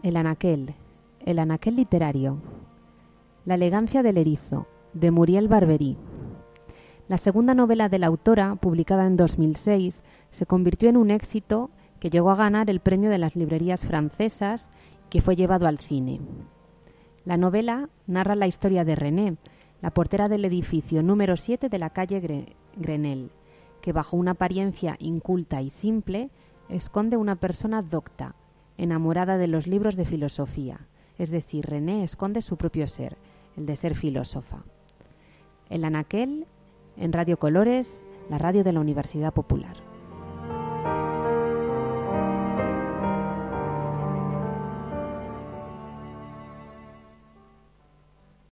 El anaquel literario. La elegancia del erizo, de Muriel Barberí. La segunda novela de la autora, publicada en 2006, se convirtió en un éxito que llegó a ganar el premio de las librerías francesas y que fue llevado al cine. La novela narra la historia de René, la portera del edificio número 7 de la calle Grenelle, que bajo una apariencia inculta y simple esconde una persona docta, enamorada de los libros de filosofía. Es decir, René esconde su propio ser, el de ser filósofa. El anaquel en Radio Colores, la radio de la Universidad Popular.